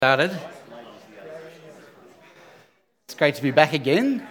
Started. It's great to be back again.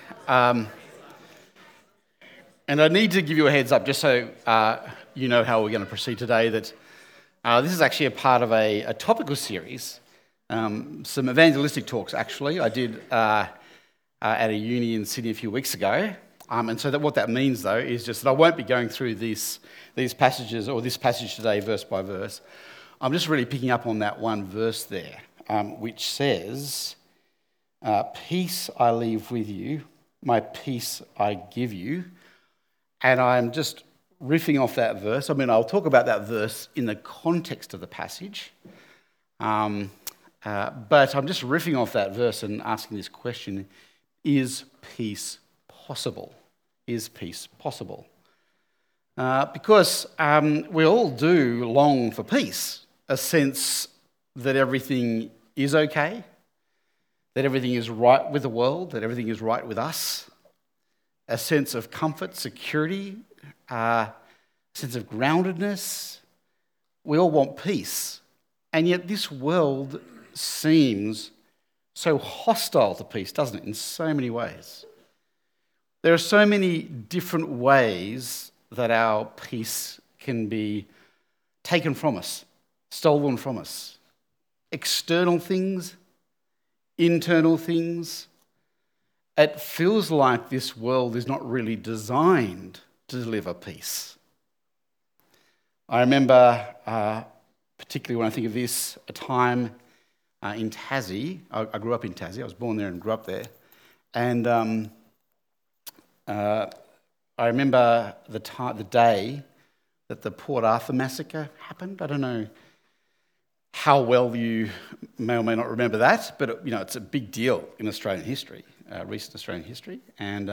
And I need to give you a heads up just so you know how we're going to proceed today, that this is actually a part of a topical series, some evangelistic talks actually I did at a uni in Sydney a few weeks ago. And so what that means though is just that I won't be going through these passages or this passage today verse by verse. I'm just really picking up on that one verse there, which says, peace I leave with you, my peace I give you. And I'm just riffing off that verse. I mean, I'll talk about that verse in the context of the passage. But I'm just riffing off that verse and asking this question, is peace possible? Is peace possible? Because we all do long for peace, a sense that everything is okay, that everything is right with the world, that everything is right with us, a sense of comfort, security, a sense of groundedness. We all want peace, and yet this world seems so hostile to peace, doesn't it, in so many ways. There are so many different ways that our peace can be taken from us, stolen from us. External things, internal things. It feels like this world is not really designed to deliver peace. I remember, particularly when I think of this, a time in Tassie. I grew up in Tassie. I was born there and grew up there. And I remember the day that the Port Arthur massacre happened. I don't know how well you may or may not remember that, but it's a big deal in Australian history, recent Australian history. And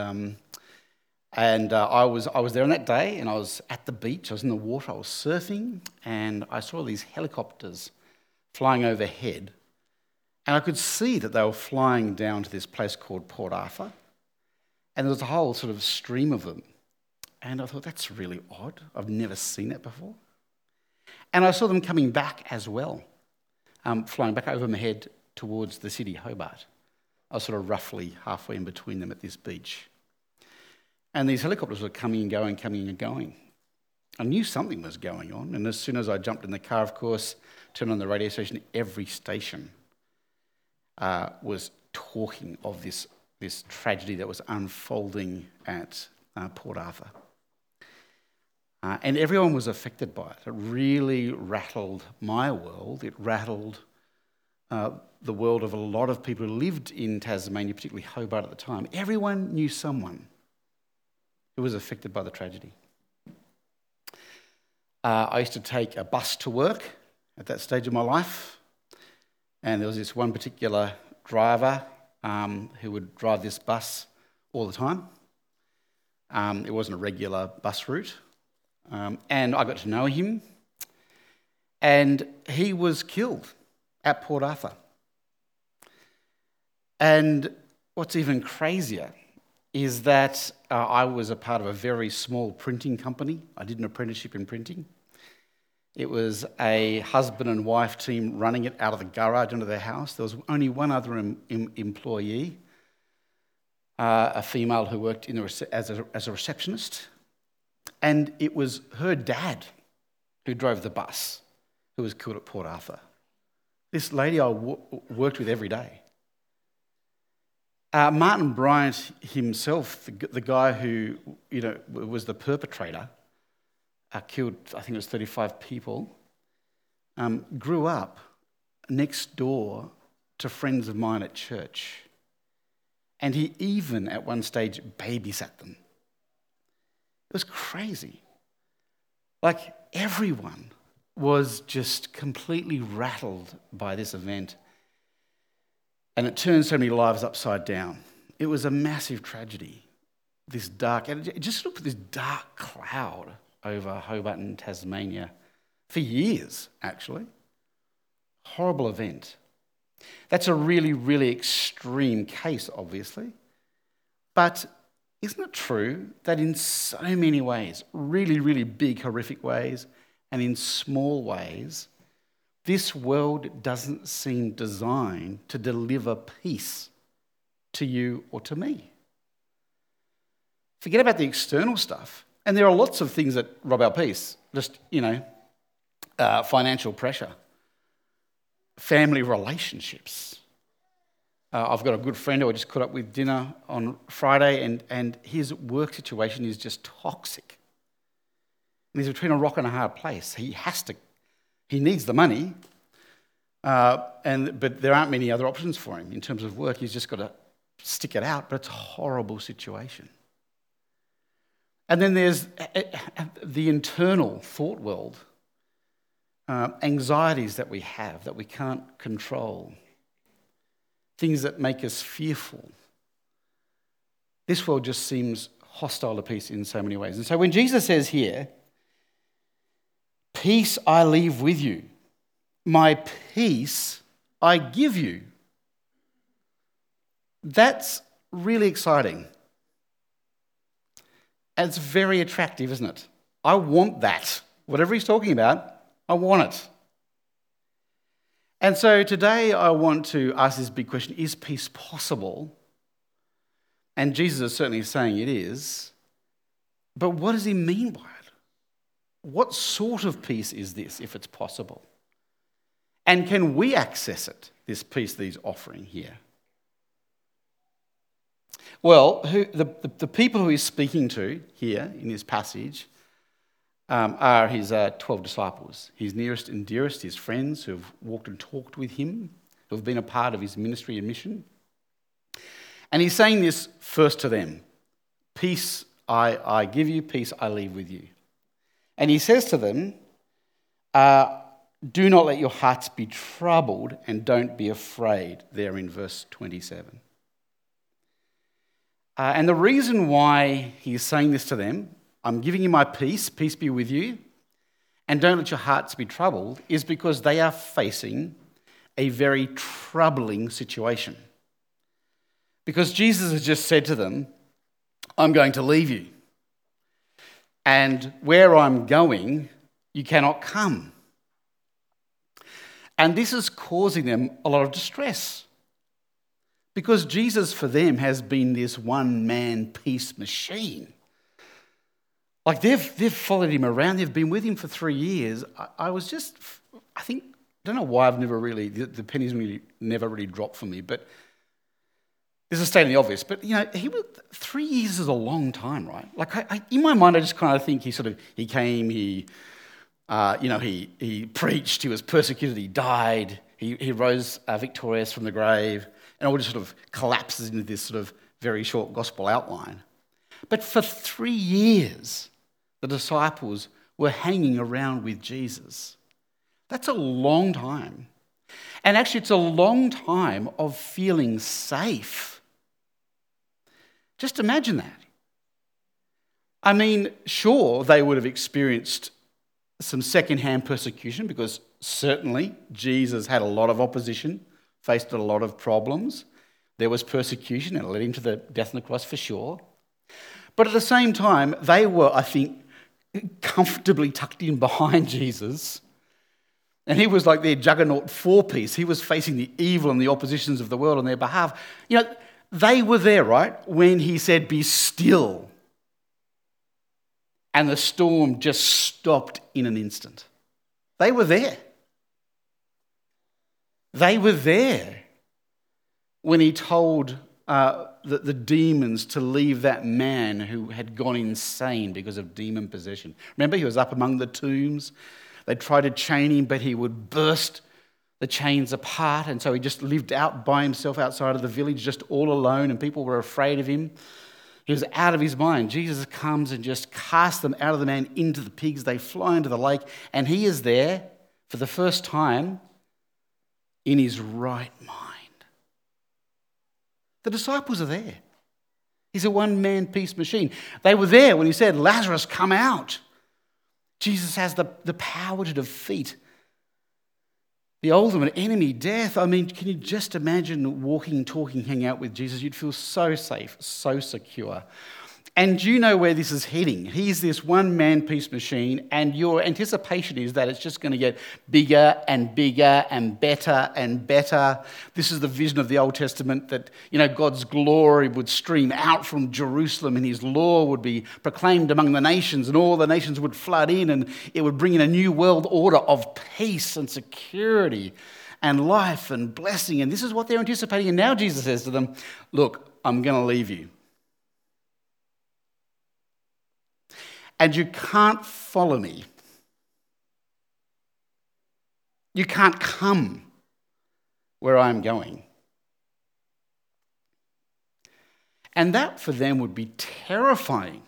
I was there on that day, and I was at the beach. I was in the water. I was surfing, and I saw these helicopters flying overhead, and I could see that they were flying down to this place called Port Arthur, and there was a whole sort of stream of them. And I thought, that's really odd. I've never seen it before. And I saw them coming back as well, flying back over my head towards the city, Hobart. I was sort of roughly halfway in between them at this beach. And these helicopters were coming and going, coming and going. I knew something was going on, and as soon as I jumped in the car, of course, turned on the radio station, every station was talking of this tragedy that was unfolding at Port Arthur. And everyone was affected by it. It really rattled my world. It rattled the world of a lot of people who lived in Tasmania, particularly Hobart at the time. Everyone knew someone who was affected by the tragedy. I used to take a bus to work at that stage of my life, and there was this one particular driver who would drive this bus all the time. It wasn't a regular bus route. And I got to know him, and he was killed at Port Arthur. And what's even crazier is that I was a part of a very small printing company. I did an apprenticeship in printing. It was a husband and wife team running it out of the garage into their house. There was only one other employee, a female who worked as a receptionist. And it was her dad who drove the bus who was killed at Port Arthur. This lady I worked with every day. Martin Bryant himself, the guy who was the perpetrator, killed, I think it was 35 people, grew up next door to friends of mine at church. And he even, at one stage, babysat them. It was crazy. Like, everyone was just completely rattled by this event. And it turned so many lives upside down. It was a massive tragedy. And it just looked at this dark cloud over Hobart and Tasmania for years, actually. Horrible event. That's a really, really extreme case, obviously. But isn't it true that in so many ways, really, really big, horrific ways, and in small ways, this world doesn't seem designed to deliver peace to you or to me. Forget about the external stuff. And there are lots of things that rob our peace. Just, financial pressure, family relationships. I've got a good friend who I just caught up with dinner on Friday, and his work situation is just toxic. And he's between a rock and a hard place. He needs the money, but there aren't many other options for him in terms of work. He's just got to stick it out, but it's a horrible situation. And then there's the internal thought world, anxieties that we have that we can't control, things that make us fearful. This world just seems hostile to peace in so many ways. And so when Jesus says here, "Peace I leave with you, my peace I give you," that's really exciting. And it's very attractive, isn't it? I want that. Whatever he's talking about, I want it. And so today I want to ask this big question: is peace possible? And Jesus is certainly saying it is. But what does he mean by it? What sort of peace is this, if it's possible? And can we access it, this peace that he's offering here? Well, the people who he's speaking to here in this passage are his 12 disciples, his nearest and dearest, his friends who have walked and talked with him, who have been a part of his ministry and mission. And he's saying this first to them: "Peace I give you, peace I leave with you." And he says to them, "Do not let your hearts be troubled and don't be afraid," there in verse 27. And the reason why he's saying this to them, "I'm giving you my peace, peace be with you, and don't let your hearts be troubled," is because they are facing a very troubling situation. Because Jesus has just said to them, "I'm going to leave you, and where I'm going, you cannot come." And this is causing them a lot of distress. Because Jesus for them has been this one-man peace machine. Like they've followed him around, they've been with him for 3 years. I don't know why the pennies really never really dropped for me, but this is stating the obvious. But 3 years is a long time, right? Like in my mind, I just kind of think he came, he preached, he was persecuted, he died, he rose victorious from the grave. And it all just sort of collapses into this sort of very short gospel outline. But for 3 years, the disciples were hanging around with Jesus. That's a long time. And actually, it's a long time of feeling safe. Just imagine that. I mean, sure, they would have experienced some secondhand persecution because certainly Jesus had a lot of opposition, faced a lot of problems. There was persecution and it led him to the death on the cross for sure. But at the same time, they were, I think, comfortably tucked in behind Jesus. And he was like their juggernaut four-piece. He was facing the evil and the oppositions of the world on their behalf. They were there, right, when he said, "Be still." And the storm just stopped in an instant. They were there. They were there when he told the demons to leave that man who had gone insane because of demon possession. Remember, he was up among the tombs. They tried to chain him, but he would burst the chains apart, and so he just lived out by himself outside of the village, just all alone, and people were afraid of him. He was out of his mind. Jesus comes and just casts them out of the man into the pigs. They fly into the lake, and he is there for the first time in his right mind. The disciples are there. He's a one-man peace machine. They were there when he said, "Lazarus, come out." Jesus has the power to defeat the ultimate enemy, death. I mean, can you just imagine walking, talking, hanging out with Jesus? You'd feel so safe, so secure. And you know where this is heading. He's this one-man peace machine, and your anticipation is that it's just going to get bigger and bigger and better and better. This is the vision of the Old Testament that, God's glory would stream out from Jerusalem and his law would be proclaimed among the nations, and all the nations would flood in, and it would bring in a new world order of peace and security and life and blessing. And this is what they're anticipating. And now Jesus says to them, look, I'm going to leave you. And you can't follow me. You can't come where I'm going. And that for them would be terrifying.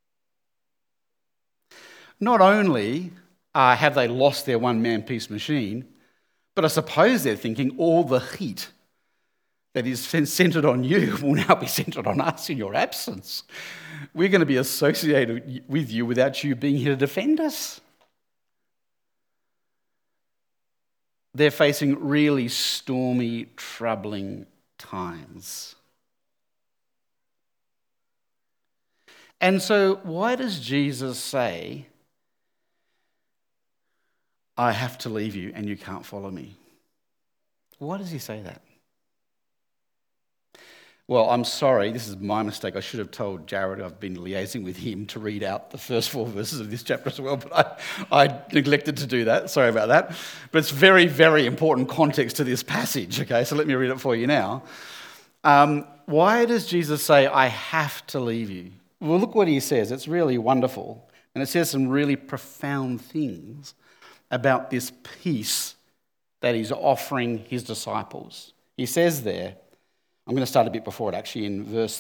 Not only have they lost their one-man peace machine, but I suppose they're thinking all the heat that is centred on you will now be centred on us in your absence. We're going to be associated with you without you being here to defend us. They're facing really stormy, troubling times. And so why does Jesus say, I have to leave you and you can't follow me? Why does he say that? Well, I'm sorry, this is my mistake. I should have told Jared, I've been liaising with him to read out the first 4 verses of this chapter as well, but I neglected to do that. Sorry about that. But it's very, very important context to this passage, okay? So let me read it for you now. Why does Jesus say, I have to leave you? Well, look what he says. It's really wonderful. And it says some really profound things about this peace that he's offering his disciples. He says there, I'm going to start a bit before it, actually, in verse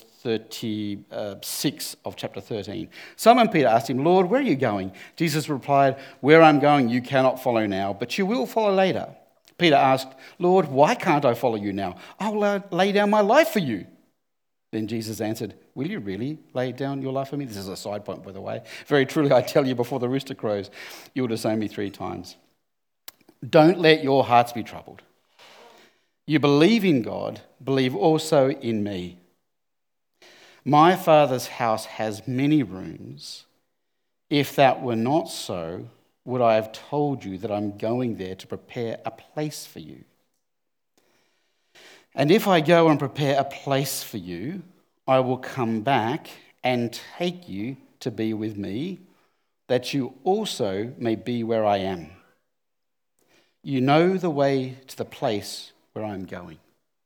36 of chapter 13. Simon Peter asked him, Lord, where are you going? Jesus replied, where I'm going you cannot follow now, but you will follow later. Peter asked, Lord, why can't I follow you now? I'll lay down my life for you. Then Jesus answered, will you really lay down your life for me? This is a side point, by the way. Very truly, I tell you, before the rooster crows, you will disown me 3 times. Don't let your hearts be troubled. You believe in God, believe also in me. My Father's house has many rooms. If that were not so, would I have told you that I'm going there to prepare a place for you? And if I go and prepare a place for you, I will come back and take you to be with me, that you also may be where I am. You know the way to the place where I'm going.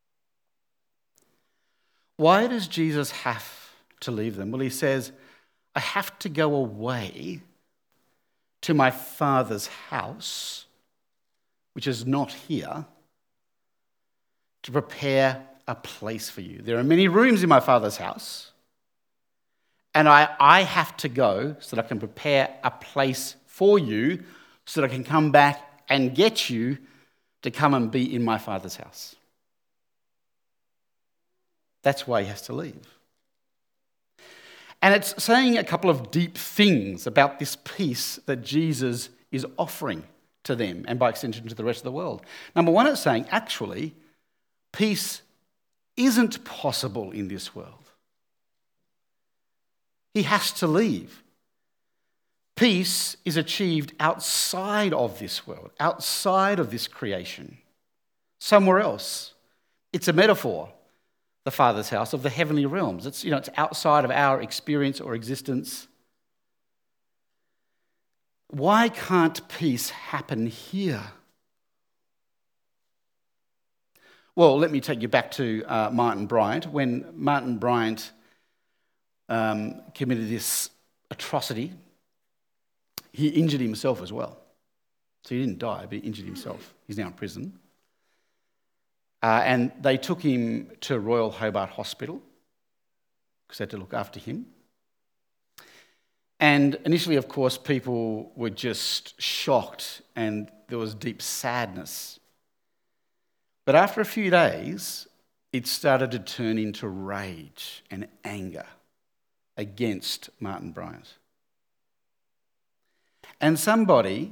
Why does Jesus have to leave them? Well, he says, I have to go away to my Father's house, which is not here, to prepare a place for you. There are many rooms in my Father's house, and I have to go so that I can prepare a place for you, so that I can come back and get you to come and be in my Father's house. That's why he has to leave. And it's saying a couple of deep things about this peace that Jesus is offering to them, and by extension to the rest of the world. Number one, it's saying, actually, peace isn't possible in this world. He has to leave. Peace is achieved outside of this world, outside of this creation, somewhere else. It's a metaphor, the Father's house, of the heavenly realms. It's outside of our experience or existence. Why can't peace happen here? Well, let me take you back to Martin Bryant. When Martin Bryant committed this atrocity, he injured himself as well. So he didn't die, but he injured himself. He's now in prison. And they took him to Royal Hobart Hospital because they had to look after him. And initially, of course, people were just shocked and there was deep sadness. But after a few days, it started to turn into rage and anger against Martin Bryant. And somebody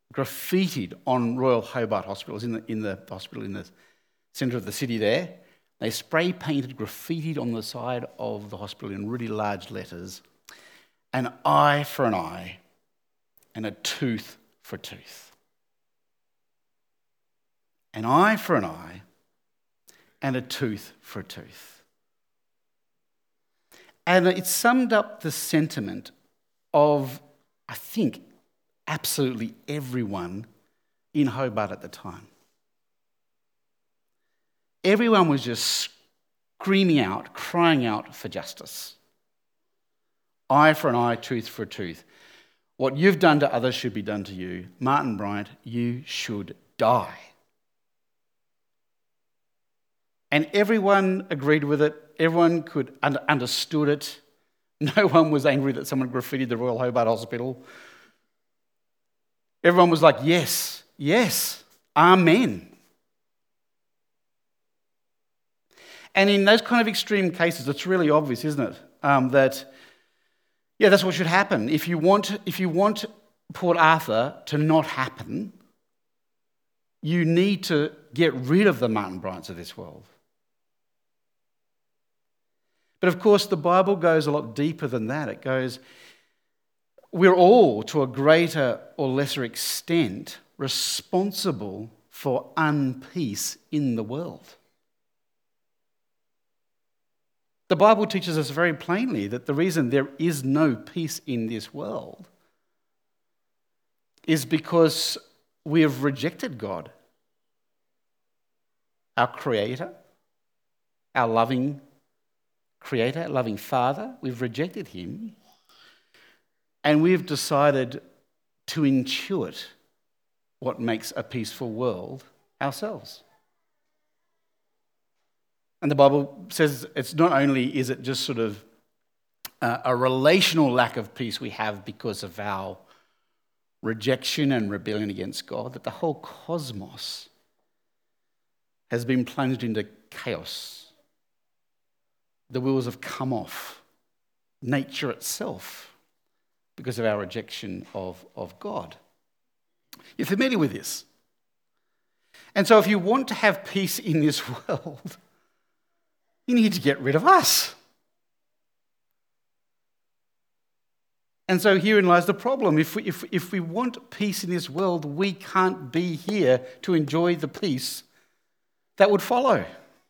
graffitied on Royal Hobart Hospital, in the hospital in the centre of the city there, They spray painted, graffitied on the side of the hospital in really large letters, an eye for an eye and a tooth for a tooth. An eye for an eye and a tooth for a tooth. And it summed up the sentiment of, I think, absolutely everyone in Hobart at the time. Everyone was just screaming out, crying out for justice. Eye for an eye, tooth for a tooth. What you've done to others should be done to you. Martin Bryant, you should die. And everyone agreed with it. Everyone could understood it. No one was angry that someone graffitied the Royal Hobart Hospital. Everyone was like, yes, yes, amen. And in those kind of extreme cases, it's really obvious, isn't it? That that's what should happen. If you want Port Arthur to not happen, you need to get rid of the Martin Bryants of this world. But of course, the Bible goes a lot deeper than that. It goes, we're all, to a greater or lesser extent, responsible for unpeace in the world. The Bible teaches us very plainly that the reason there is no peace in this world is because we have rejected God, our Creator, our loving Creator, loving Father. We've rejected Him, and we've decided to intuit what makes a peaceful world ourselves. And the Bible says it's not only is it just sort of a relational lack of peace we have because of our rejection and rebellion against God, that the whole cosmos has been plunged into chaos. The wheels have come off nature itself because of our rejection of God. You're familiar with this. And so if you want to have peace in this world, you need to get rid of us. And so herein lies the problem. If we want peace in this world, we can't be here to enjoy the peace that would follow.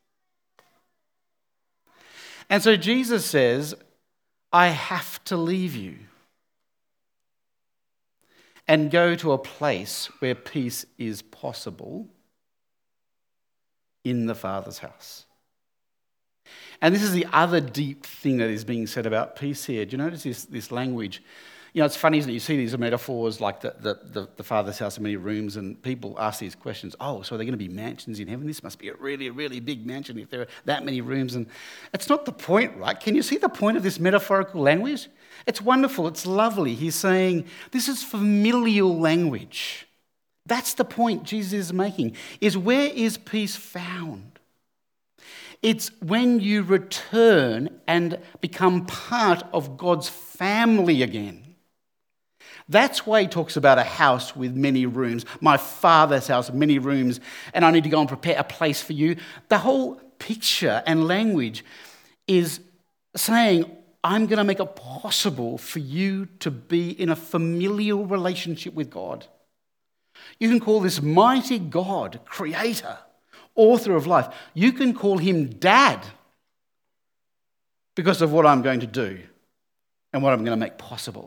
And so Jesus says, I have to leave you and go to a place where peace is possible in the Father's house. And this is the other deep thing that is being said about peace here. Do you notice this language? You know, it's funny, isn't it? You see these metaphors like the Father's house and many rooms, and people ask these questions. Oh, so are there going to be mansions in heaven? This must be a really, really big mansion if there are that many rooms. And it's not the point, right? Can you see the point of this metaphorical language? It's wonderful. It's lovely. He's saying this is familial language. That's the point Jesus is making, is where is peace found? It's when you return and become part of God's family again. That's why he talks about a house with many rooms. My Father's house, many rooms, and I need to go and prepare a place for you. The whole picture and language is saying, I'm going to make it possible for you to be in a familial relationship with God. You can call this mighty God, Creator, Author of life. You can call him Dad because of what I'm going to do and what I'm going to make possible.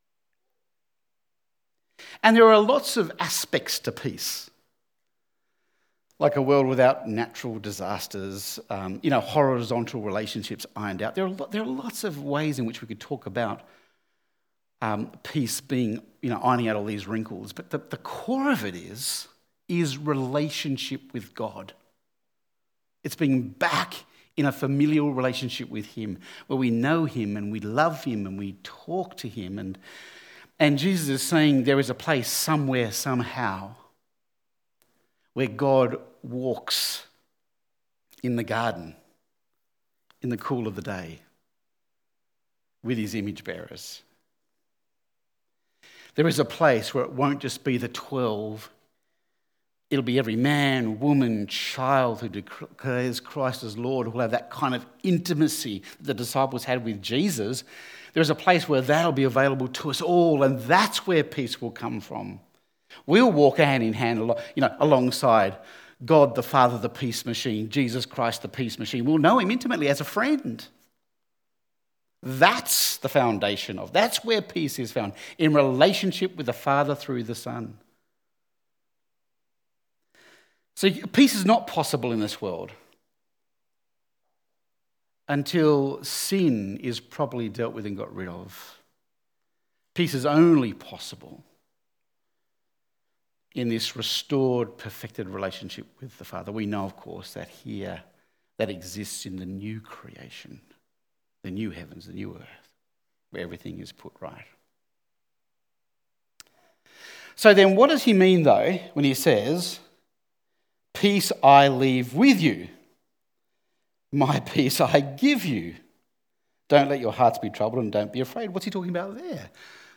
And there are lots of aspects to peace, like a world without natural disasters, horizontal relationships ironed out. There are lots of ways in which we could talk about peace being, ironing out all these wrinkles. But the core of it is relationship with God. It's being back in a familial relationship with him, where we know him and we love him and we talk to him. And Jesus is saying there is a place somewhere, somehow, where God walks in the garden in the cool of the day with his image bearers. There is a place where it won't just be the 12 It'll be every man, woman, child who declares Christ as Lord who will have that kind of intimacy that the disciples had with Jesus. There's a place where that'll be available to us all, and that's where peace will come from. We'll walk hand in hand, alongside God the Father, the peace machine, Jesus Christ, the peace machine. We'll know him intimately as a friend. That's the foundation that's where peace is found, in relationship with the Father through the Son. So peace is not possible in this world until sin is properly dealt with and got rid of. Peace is only possible in this restored, perfected relationship with the Father. We know, of course, that exists in the new creation, the new heavens, the new earth, where everything is put right. So then what does he mean, though, when he says, peace I leave with you, my peace I give you? Don't let your hearts be troubled and don't be afraid. What's he talking about there?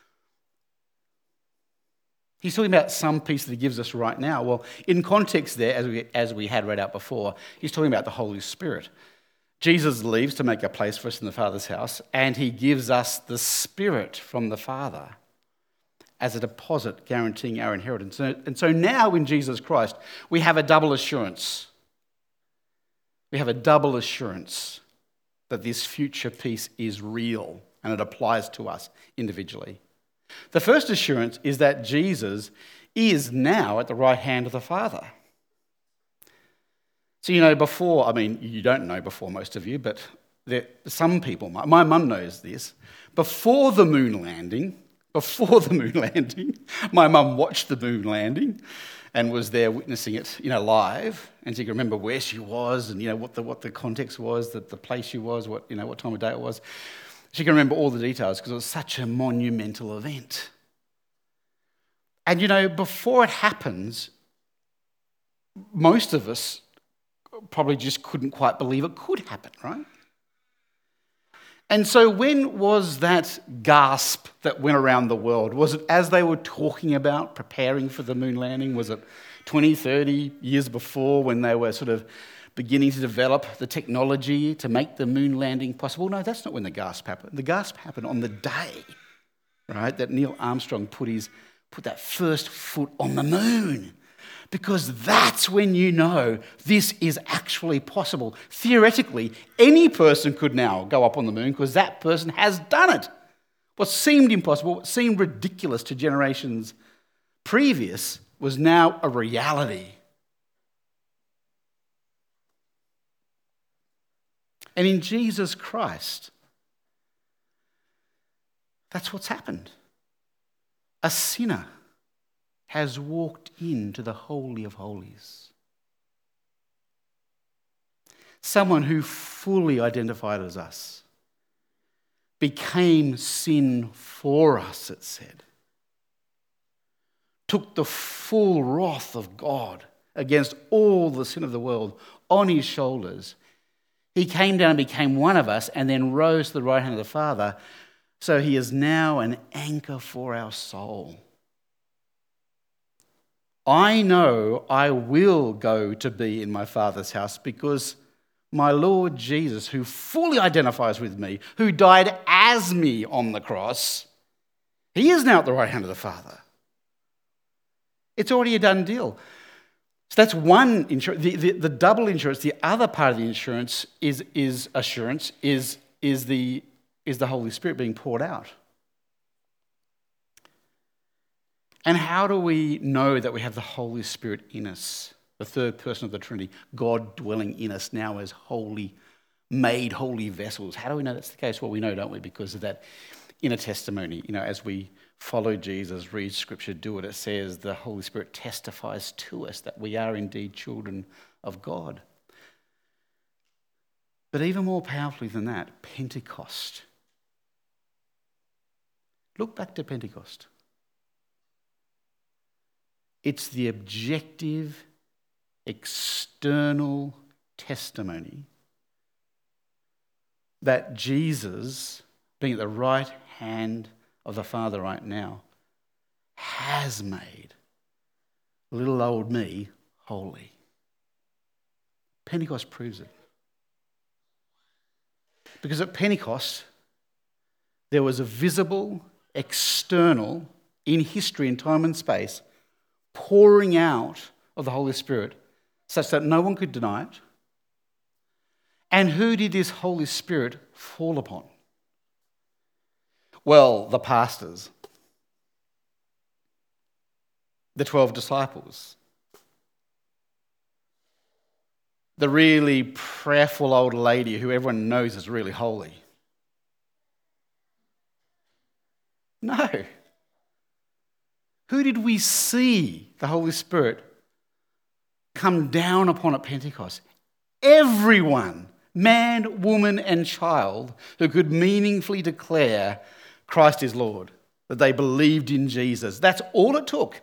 He's talking about some peace that he gives us right now. Well, in context there, as we had read out before, he's talking about the Holy Spirit. Jesus leaves to make a place for us in the Father's house, and he gives us the Spirit from the Father as a deposit guaranteeing our inheritance. And so now in Jesus Christ, we have a double assurance. We have a double assurance that this future peace is real and it applies to us individually. The first assurance is that Jesus is now at the right hand of the Father. So, before, you don't know before, most of you, but some people, my mum knows this, before the moon landing, my mum watched the moon landing and was there witnessing it, live, and she could remember where she was and, what the context was, the place she was, what time of day it was. She can remember all the details because it was such a monumental event. And, before it happens, most of us probably just couldn't quite believe it could happen, right? And so when was that gasp that went around the world? Was it as they were talking about preparing for the moon landing? Was it 20, 30 years before when they were sort of beginning to develop the technology to make the moon landing possible? No, that's not when the gasp happened. The gasp happened on the day, right, that Neil Armstrong put that first foot on the moon. Because that's when this is actually possible. Theoretically, any person could now go up on the moon because that person has done it. What seemed impossible, what seemed ridiculous to generations previous was now a reality. And in Jesus Christ, that's what's happened. A sinner has walked into the Holy of Holies. Someone who fully identified as us became sin for us, it said. Took the full wrath of God against all the sin of the world on his shoulders. He came down and became one of us and then rose to the right hand of the Father. So he is now an anchor for our soul. I know I will go to be in my Father's house because my Lord Jesus, who fully identifies with me, who died as me on the cross, he is now at the right hand of the Father. It's already a done deal. So that's one insurance. The double insurance, the other part of the insurance is the Holy Spirit being poured out. And how do we know that we have the Holy Spirit in us, the third person of the Trinity, God dwelling in us now as holy, made holy vessels? How do we know that's the case? Well, we know, don't we? Because of that inner testimony. As we follow Jesus, read Scripture, do what it says, the Holy Spirit testifies to us that we are indeed children of God. But even more powerfully than that, Pentecost. Look back to Pentecost. It's the objective, external testimony that Jesus, being at the right hand of the Father right now, has made little old me holy. Pentecost proves it. Because at Pentecost, there was a visible, external, in history, in time and space, pouring out of the Holy Spirit such that no one could deny it. And who did this Holy Spirit fall upon? Well, the pastors, the 12 disciples, the really prayerful old lady who everyone knows is really holy. No. Who did we see the Holy Spirit come down upon at Pentecost? Everyone, man, woman, and child, who could meaningfully declare Christ is Lord, that they believed in Jesus. That's all it took.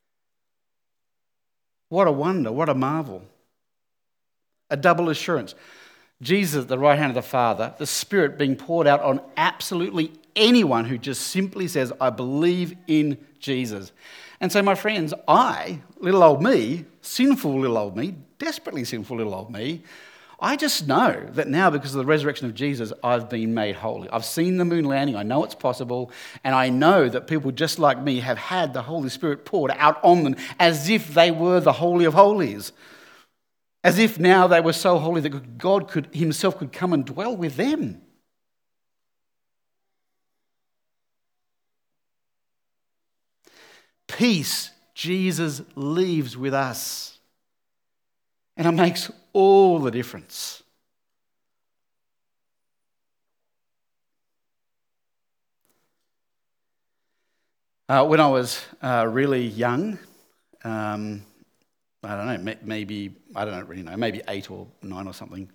What a wonder, what a marvel. A double assurance. Jesus at the right hand of the Father, the Spirit being poured out on absolutely anyone who just simply says, I believe in Jesus. And so, my friends, I, little old me, sinful little old me, desperately sinful little old me, I just know that now, because of the resurrection of Jesus, I've been made holy. I've seen the moon landing, I know it's possible, and I know that people just like me have had the Holy Spirit poured out on them as if they were the Holy of Holies. As if now they were so holy that God himself could come and dwell with them. Peace, Jesus leaves with us. And it makes all the difference. When I was really young, I don't know, maybe, I don't really know, maybe 8 or 9 or something.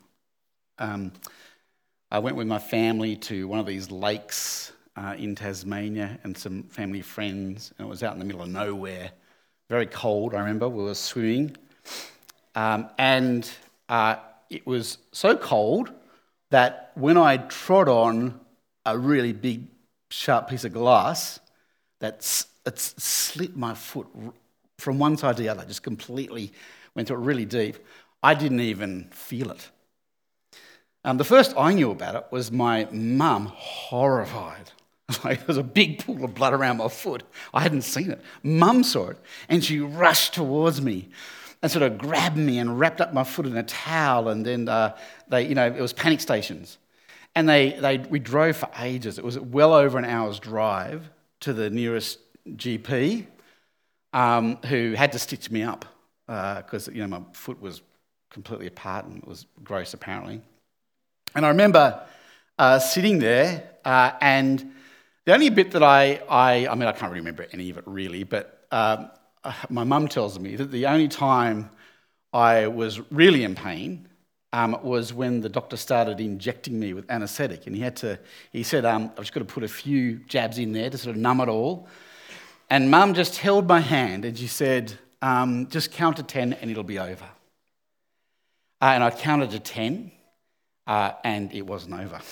I went with my family to one of these lakes in Tasmania and some family friends, and it was out in the middle of nowhere. Very cold, I remember. We were swimming. And it was so cold that when I trod on a really big, sharp piece of glass, it slit my foot from one side to the other, just completely went through it really deep. I didn't even feel it. The first I knew about it was my mum, horrified. Like, there was a big pool of blood around my foot. I hadn't seen it. Mum saw it, and she rushed towards me and sort of grabbed me and wrapped up my foot in a towel. And then it was panic stations, and we drove for ages. It was well over an hour's drive to the nearest GP, who had to stitch me up because my foot was completely apart and it was gross apparently. And I remember sitting there, and the only bit that I can't remember any of it really, but my mum tells me that the only time I was really in pain was when the doctor started injecting me with anaesthetic, and he said, I've just got to put a few jabs in there to sort of numb it all. And Mum just held my hand and she said, just count to 10 and it'll be over. And I counted to 10 and it wasn't over.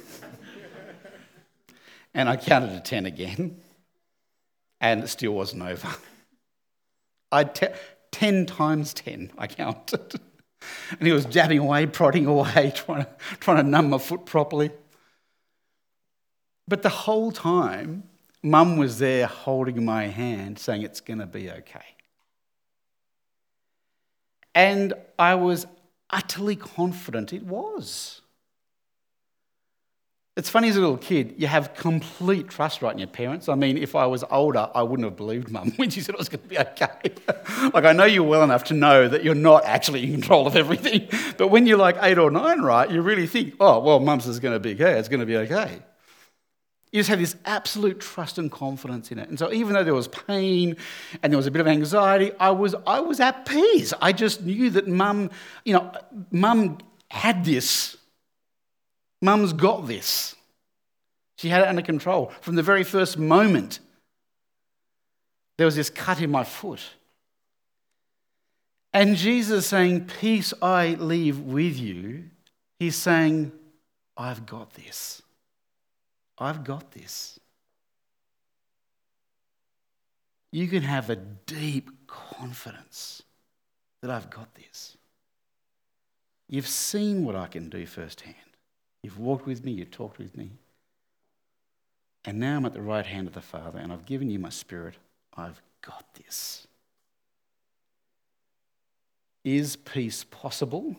And I counted to 10 again and it still wasn't over. 10 times 10 I counted. And he was jabbing away, prodding away, trying to numb my foot properly. But the whole time, Mum was there holding my hand, saying it's going to be okay. And I was utterly confident it was. It's funny, as a little kid, you have complete trust right in your parents. I mean, if I was older, I wouldn't have believed Mum when she said it was going to be okay. Like, I know you well enough to know that you're not actually in control of everything. But when you're like 8 or 9, right, you really think, oh, well, Mum says it's going to be okay, it's going to be okay. You just have this absolute trust and confidence in it. And so even though there was pain and there was a bit of anxiety, I was at peace. I just knew that Mum had this. Mum's got this. She had it under control. From the very first moment, there was this cut in my foot. And Jesus saying, peace I leave with you, he's saying, I've got this. I've got this. You can have a deep confidence that I've got this. You've seen what I can do firsthand. You've walked with me, you've talked with me. And now I'm at the right hand of the Father and I've given you my Spirit. I've got this. Is peace possible?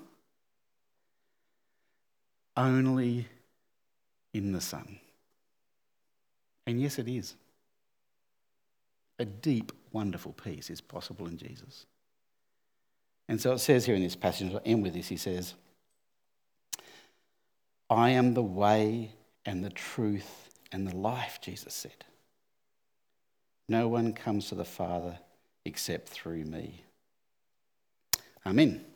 Only in the Son. And yes, it is. A deep, wonderful peace is possible in Jesus. And so it says here in this passage, I'll end with this, he says, I am the way and the truth and the life, Jesus said. No one comes to the Father except through me. Amen.